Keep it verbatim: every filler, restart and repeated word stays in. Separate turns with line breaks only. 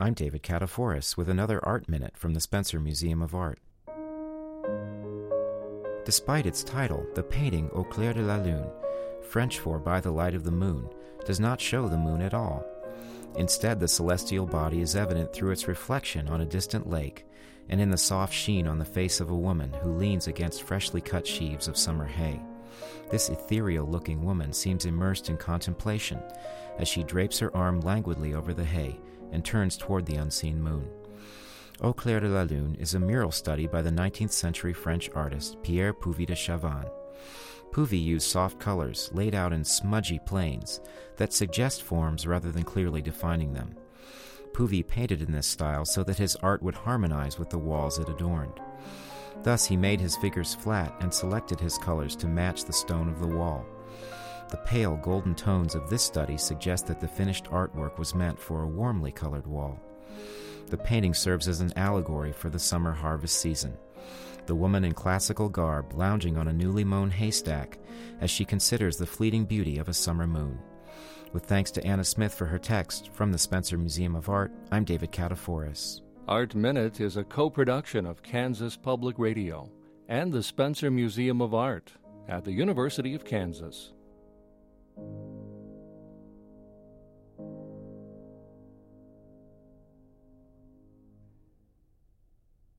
I'm David Kataforis with another Art Minute from the Spencer Museum of Art. Despite its title, the painting Au clair de la lune, French for By the Light of the Moon, does not show the moon at all. Instead, the celestial body is evident through its reflection on a distant lake and in the soft sheen on the face of a woman who leans against freshly cut sheaves of summer hay. This ethereal-looking woman seems immersed in contemplation as she drapes her arm languidly over the hay and turns toward the unseen moon. Au clair de la lune is a mural study by the nineteenth century French artist Pierre Puvis de Chavannes. Puvis used soft colors laid out in smudgy planes that suggest forms rather than clearly defining them. Puvis painted in this style so that his art would harmonize with the walls it adorned. Thus, he made his figures flat and selected his colors to match the stone of the wall. The pale golden tones of this study suggest that the finished artwork was meant for a warmly colored wall. The painting serves as an allegory for the summer harvest season. The woman in classical garb lounging on a newly mown haystack as she considers the fleeting beauty of a summer moon. With thanks to Anna Smith for her text, from the Spencer Museum of Art, I'm David Kataforis.
Art Minute is a co-production of Kansas Public Radio and the Spencer Museum of Art at the University of Kansas.